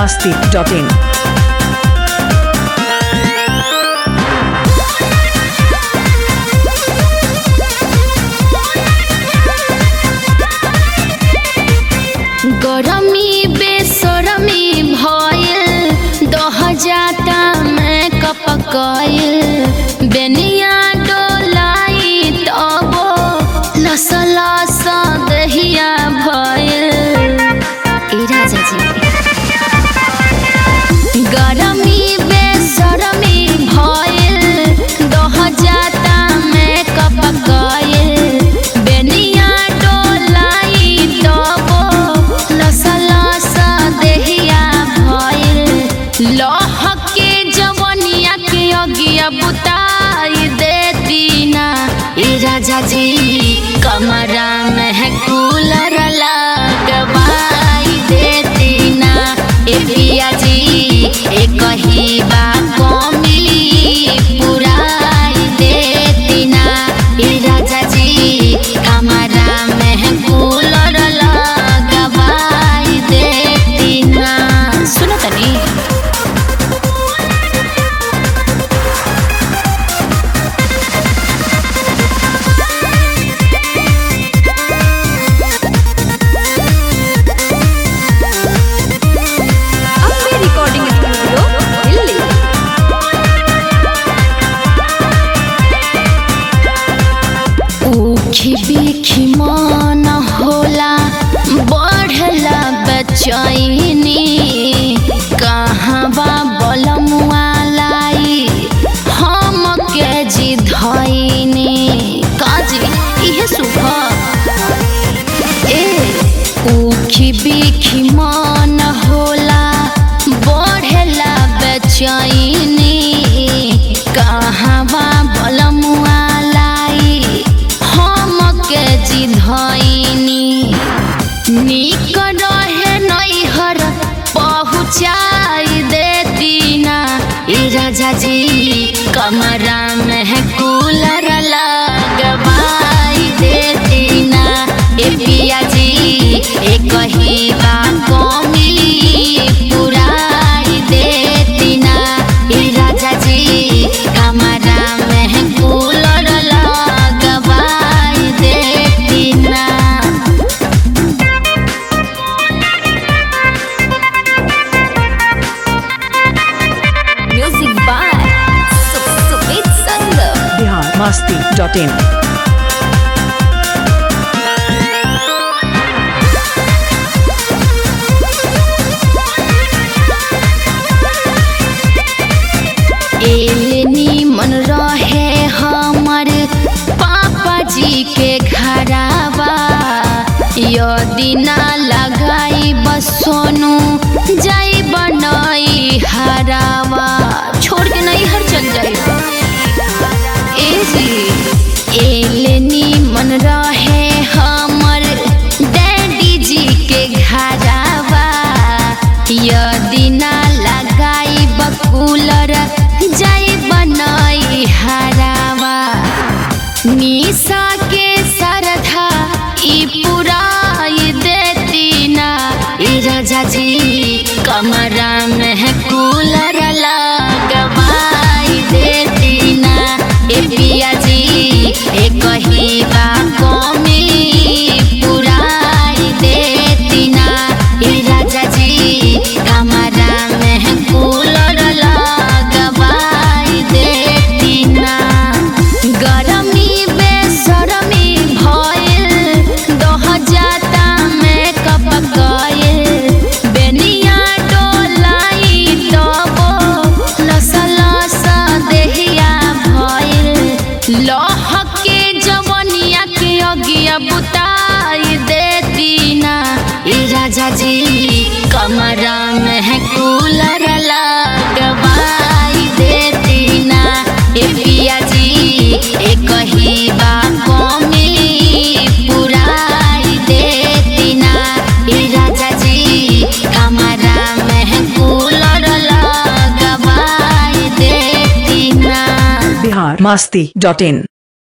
masti.in. गरमी बेसरमी भइल दह जाता में कपकइल बेनिया डोलाई तबो लसलस दहिया भइल ए राजा जी गरमी बेसरमी भइल दह जाता में कपकइल बेनिया डोलाई तबो लहके जवनिया के अगिया बुताई देती ना ए राजा जी कमरा में कूलर लगवाई देती ना ए पिया जी ए कही बा कमी पुराई देती ना ए राजा जी कमरा में कूलर लगवाई देती ना। सुनो तनी बिखी मन होला बढ़ला बेचैनी कहवा बलमुआ लाई हम के जी धैनी काजी इहे सुख ए उखी बिखी मन होला बढ़ला बेचैनी कहवा बलमुआ धैनी निक रहे नैहर पहुँचाई देती ना ए राजा जी कमरा में कूलर लगवाई देती ना ए पिया जी ए कही बा कमी पुराई देती ना ए राजा जी कमरा में कूलर लगवाई देती ना। Music by Sumit Sangam Bihar masti.in. एलनी मन रहे हमर पापा जी के घरावा यदि ना लगाई बस सोनू जाई बनई हरावा छोड़ के नहीं हर चल जाई ए जी एलनी मन रहे हमर डैडी जी के घरावा यदि ना लगाई बकूलर जाई बनई हरावा निशा के सरधा ई पुराई देती ना ए राजा जी कमरा में कूलर लगवाई देती ना ए पिया जी ए कही बा कमी पुराई देती ना ए राजा जी कमरा में कूलर लगवाई देती ना। गरमी बेसरमी भइल दह जाता में कपकइल बेनिया डोलाई तबो लसलस देहिया भइल लहके जवनिया के अगिया बुताई देती ना ए राजा जी कमरा में कूलर लगवाई देती ना ए पिया जी ए कही बा कमी पुराई देती ना ए राजा जी कमरा में कूलर लगवाई देती ना। बिहार masti.in.